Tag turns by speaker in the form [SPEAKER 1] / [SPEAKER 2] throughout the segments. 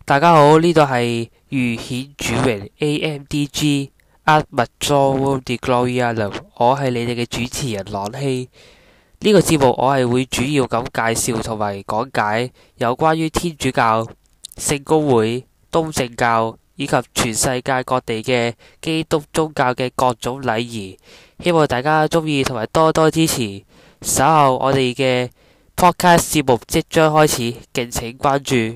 [SPEAKER 1] 大家好，呢度係遇顯主榮 AMDG Ad Majorem Dei Gloriarum，我係你哋嘅主持人朗希。呢個節目我係會主要咁介紹同埋講解有關於天主教、聖公會、東正教以及全世界各地嘅基督宗教嘅各種禮儀，希望大家鍾意同埋多多支持。稍後我哋嘅 podcast 節目即將開始，敬請關注。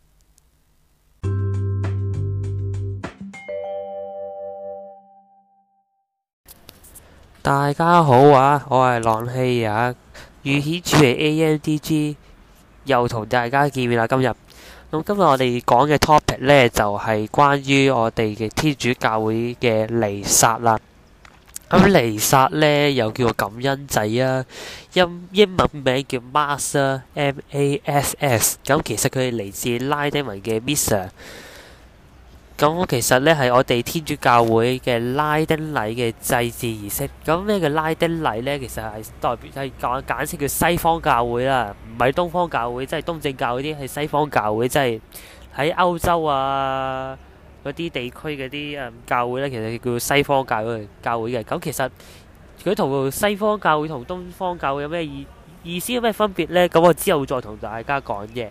[SPEAKER 1] 大家好啊，我係朗希啊，遇顯主榮 AMDG 又同大家見面啦。今日我哋講嘅 topic 呢，就係關於我哋嘅天主教會嘅彌撒啦。咁彌撒呢，又叫做感恩祭啊，英文名叫 Mass 啊，MASS。咁其實佢係嚟自拉丁文嘅 Missa。咁其實呢係我哋天主教會嘅拉丁禮嘅祭祀儀式。咁咩叫拉丁禮呢？其實係代表係簡稱叫西方教會啦，唔係東方教會，即係東正教嗰啲係西方教會，即係喺歐洲啊嗰啲地區嗰啲教會呢，其實叫西方教會嘅。咁其實佢同西方教會同東方教會有咩意思有咩分別呢？咁我之後再同大家講嘅。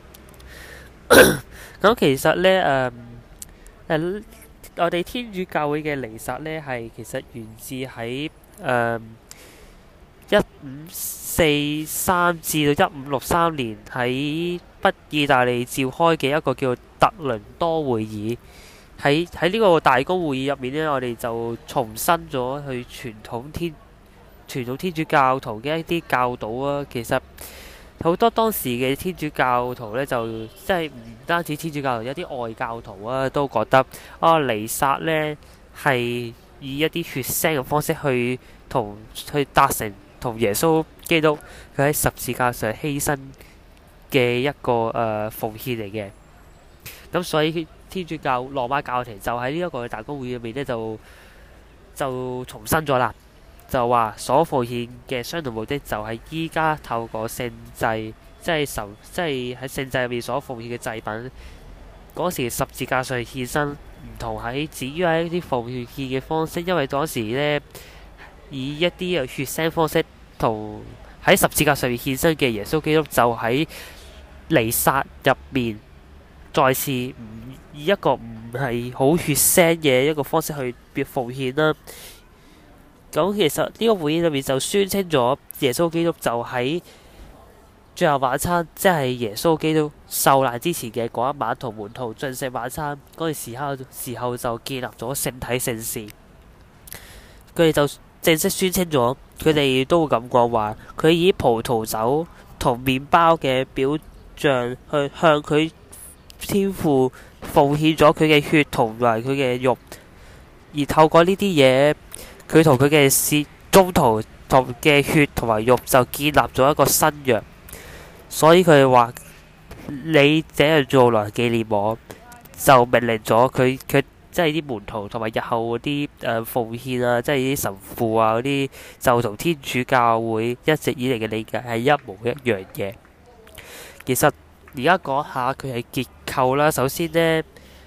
[SPEAKER 1] 咁其實呢，我哋天主教會嘅彌撒呢，係其實源自喺1543至到1563年喺北意大利召開嘅一個叫特倫多會議。喺呢個大公會議入面呢，我哋就重申咗去傳統天主教徒嘅一啲教導啊。其實好多當時嘅天主教徒呢，就即係唔單止天主教徒，有啲外教徒啊，都覺得彌撒呢係以一啲血腥嘅方式去達成同耶穌基督佢喺十字架上犧牲嘅一個奉獻嚟嘅。咁所以天主教羅馬教廷就喺呢一個大公會議入面呢，就重申咗啦。就話所奉獻嘅相同目的就係依家透過聖祭，即係喺聖祭入面所奉獻嘅祭品，嗰時十字架上獻身，唔同至於喺啲奉獻嘅方式，因為當時呢，以一啲血腥方式同喺十字架上面獻身嘅耶穌基督，就喺彌撒入面再次以一個唔係好血腥嘅一個方式去奉獻啦。咁其實呢個會議裏面就宣稱咗耶穌基督就喺最後晚餐，即係耶穌基督受難之前嘅嗰一晚，同門徒進食晚餐嗰陣時候就建立咗聖體聖事。佢哋就正式宣稱咗，佢哋都會咁講話，佢以葡萄酒同麵包嘅表象去向佢天父奉獻咗佢嘅血同埋佢嘅肉，而透過呢啲嘢，佢同佢嘅宗徒同嘅血同埋肉就建立咗一個新約。所以佢哋話你這樣做來紀念我，就命令咗佢即係啲門徒同埋日後嗰啲奉獻啊，即係啲神父啊嗰啲，就同天主教會一直以嚟嘅理解係一模一樣嘅。其實而家講下佢係結構啦。首先呢，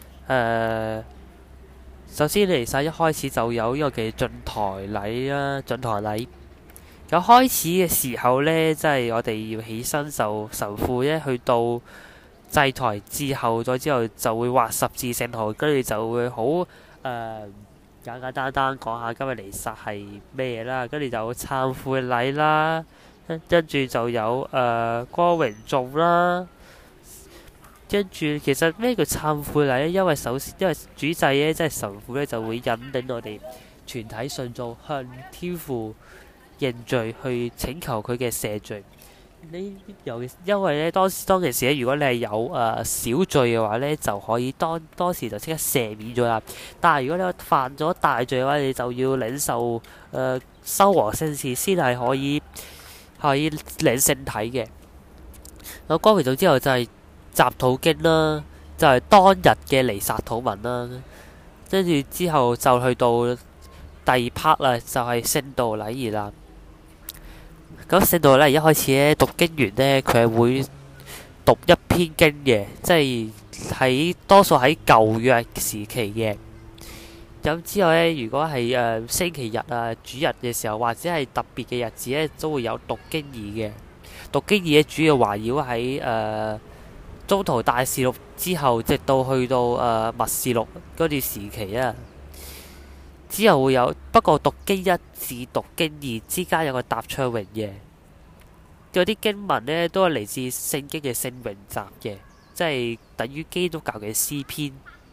[SPEAKER 1] 彌撒一開始就有呢個嘅進台禮啦，進台禮。咁開始嘅時候呢，即係我哋要起身，就神父呢去到祭台之後就會畫十字聖號，跟住就會好簡簡單單講下今日彌撒係咩嘢啦，跟住就有懺悔禮啦，跟住就有光榮頌啦。跟住其實咩叫懺悔禮呢？因為主祭呢，即係神父呢，就會引領我哋全體信眾向天父認罪，去請求佢嘅赦罪。因為呢，當其時呢，如果你係有小罪嘅話呢，就可以當時就即刻赦免咗啦。但係如果你犯咗大罪嘅話，你就要領受修和聖事先係可以領聖體嘅。咁光榮頌之後就係集禱經啦，就係當日嘅彌撒禱文啦。跟住之後就去到第二 part 啦，就係聖道禮儀啦。咁聖道禮儀一開始咧讀經完呢，佢係會讀一篇經嘅，即係多數喺舊約時期嘅。咁之後咧，如果係星期日啊、主日嘅時候，或者係特別嘅日子咧，都會有讀經義嘅。讀經義咧，主要環繞喺宗徒大事錄之後，直到去到默示錄嗰段時期啊。之後會有，不過讀經一至讀經二之間有個答唱詠嘅。嗰啲經文咧都係嚟自聖經嘅聖詠集嘅，即係等於基督教嘅詩篇。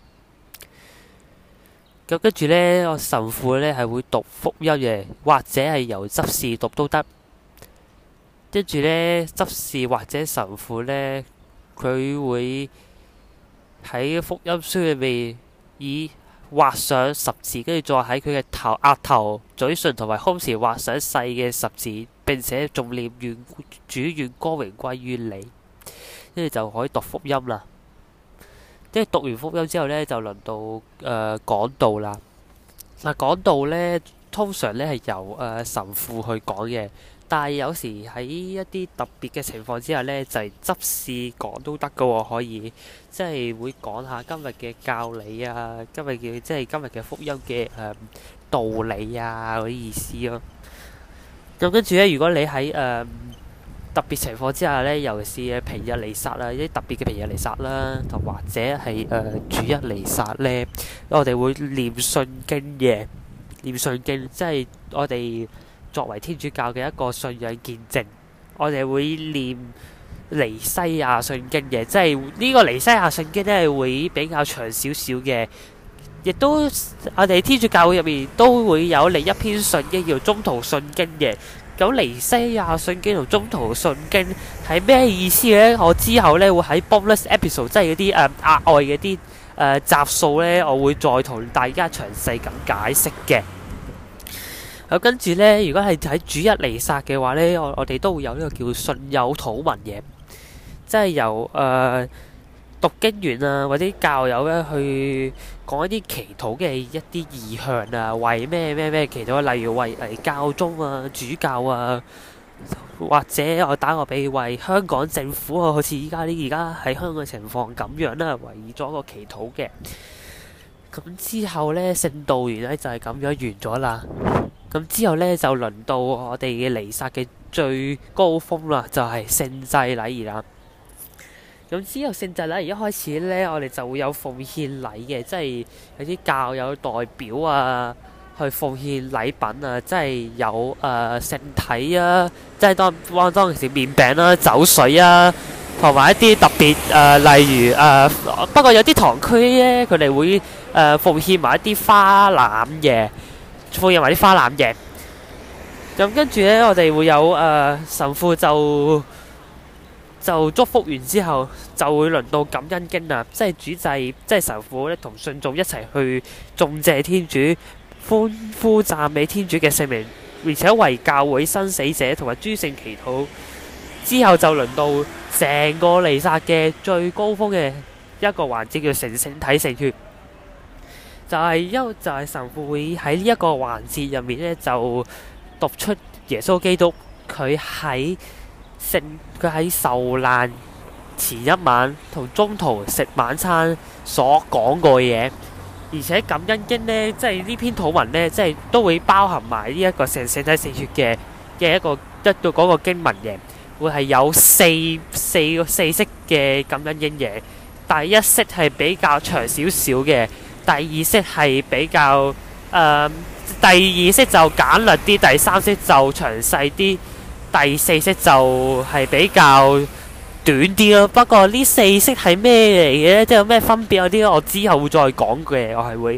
[SPEAKER 1] 咁跟住咧，我神父咧係會讀福音嘅，或者係由執事讀都得。跟住咧，執事或者神父咧，佢會喺福音書裏面以畫上十字，跟住再喺佢嘅額頭、嘴唇同埋胸前畫上細嘅十字，並且仲念願主願光榮歸於你，跟住就可以讀福音啦。跟住讀完福音之後咧，就輪到講道啦。嗱，講道咧通常咧係由神父去講嘅，但係有時喺一啲特別嘅情況之下咧，就係執事講都得㗎喎，可以即係會講下今日嘅教理啊，今日嘅福音嘅道理啊嗰啲意思咯。咁跟住咧，如果你喺特別情況之下咧，尤其是平日彌撒啦，一啲特別嘅平日彌撒啦，同或者係主日彌撒咧，我哋會念信經嘅。念信經即係我哋作為天主教嘅一個信仰見證，我哋會念尼西亞信經嘅，即係呢個尼西亞信經咧會比較長少少嘅，亦都我哋天主教會入面都會有另一篇信經叫宗徒信經嘅。咁尼西亞信經同宗徒信經係咩意思咧？我之後咧會喺 bonus episode， 即係嗰啲額外嘅啲集數咧，我會再同大家詳細咁解釋嘅。咁跟住咧，如果係喺主日彌撒嘅話咧，我哋都會有呢個叫信友禱文嘅，即係由讀經員啊，或者教友咧去講一啲祈禱嘅一啲意向啊，為咩祈禱，例如為教宗啊、主教啊，或者我打個比喻，為香港政府啊，好似而家喺香港情況咁樣啦，為咗個祈禱嘅。咁之後咧，聖道完咧就係咁樣完咗啦。咁之後咧就輪到我哋嘅彌撒嘅最高峰啦，就係聖祭禮儀啦。咁之後聖祭禮儀一開始咧，我哋就會有奉獻禮嘅，即係有啲教友代表啊，去奉獻禮品啊，即係有聖體啊，即係當時麵餅啦、酒水啊，同埋一啲特別例如不過有啲堂區咧，佢哋會奉獻埋一啲花籃嘅。奉獻埋啲花籃嘅。咁跟住咧，我哋會有神父就祝福完之後，就會輪到感恩經啦，即係主祭，即係神父咧同信眾一齊去頌謝天主，歡呼讚美天主嘅聖名，而且為教會生死者同埋諸聖祈禱。之後就輪到成個彌撒嘅最高峰嘅一個環節，叫成聖體聖血。就係神父會喺呢一個環節入面咧，就讀出耶穌基督佢喺受難前一晚同宗徒食晚餐所講過嘢，而且感恩經咧，即係呢篇禱文咧，即係都會包含埋呢一個成聖體聖血嘅一個嗰個經文嘅，會係有四式嘅感恩經嘅。第一式係比較長少少嘅。第二式係比較第二式就簡略啲，第三式就詳細啲，第四式就係比較短啲咯。不過呢四式係咩嚟嘅咧？即係有咩分別嗰啲，我之後會再講嘅。我係會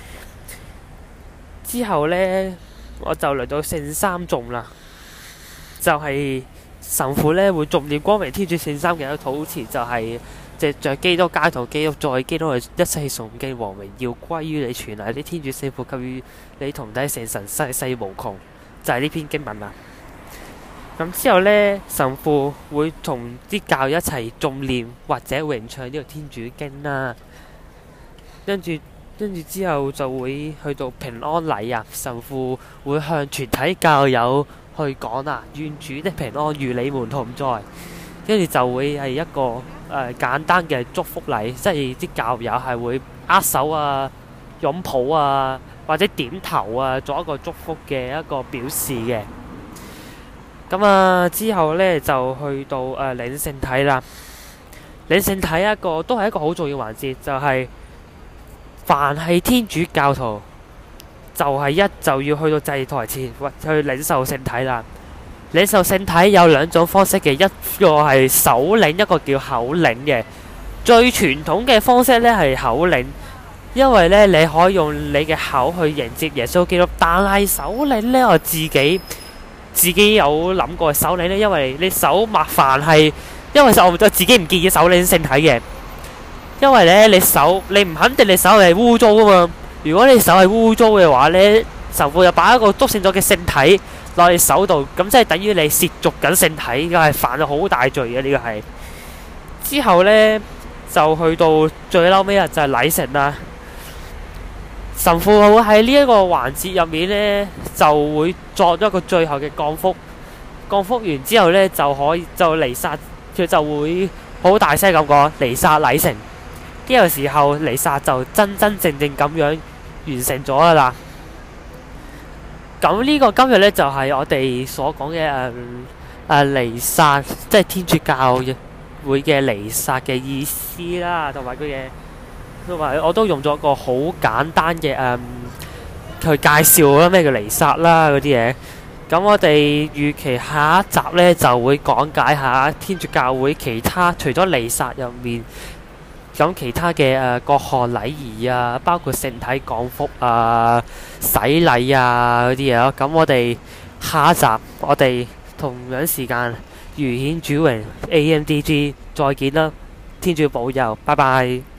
[SPEAKER 1] 之後咧，我就嚟到聖三頌啦，就係神父咧會重念光榮天主聖三嘅一個禱詞，就係藉着基督教同基督在基督內一切崇敬和榮耀歸於你，全能的天主聖父給予你同體聖神世世無窮，就係呢篇經文啦。咁之後呢，神父會同啲教友一齊誦念或者詠唱呢個天主經啦。跟住之後就會去到平安禮啊，神父會向全體教友去講啊，願主的平安與你們同在。跟住就會係一個簡單嘅祝福禮，即係啲教友係會握手啊、擁抱啊，或者點頭啊，做一個祝福嘅一個表示嘅。咁之後呢，就去到領聖體啦。領聖體都係一個好重要環節，就係凡係天主教徒，就要去到祭台前去領受聖體啦。領受聖體有兩種方式嘅，一個係手領，一個叫口領嘅。最傳統嘅方式呢係口領，因為呢你可以用你嘅口去迎接耶穌基督。但係手領呢，我自己有諗過手領呢，因為你手麻煩係，因為我自己唔建議手領聖體嘅，因為呢你唔肯定你手係污糟噶嘛。如果你手係污糟嘅話呢，神父又擺一個篤聖咗嘅聖體落你手度，咁即係等於你褻瀆緊聖體，係犯咗好大罪嘅。呢個係之後呢，就去到最嬲尾就係禮成啦。神父會喺呢一個環節入面呢，就會作一個最後嘅降福。降福完之後呢，就彌撒，佢就會好大聲咁講彌撒禮成。呢個時候彌撒就真正咁樣完成咗噶啦。咁呢個今日呢，就係我哋所講嘅彌撒，即係天主教會嘅彌撒嘅意思啦，同埋我都用咗個好簡單嘅去介紹啦咩叫彌撒啦嗰啲嘢。咁我哋預期下一集呢，就會講解下天主教會其他除咗彌撒入面，咁其他嘅各項禮儀啊，包括聖體降福啊、洗禮啊嗰啲嘢咯。咁我哋下一集我哋同樣時間如顯主榮 AMDG 再見啦，天主保佑，拜拜。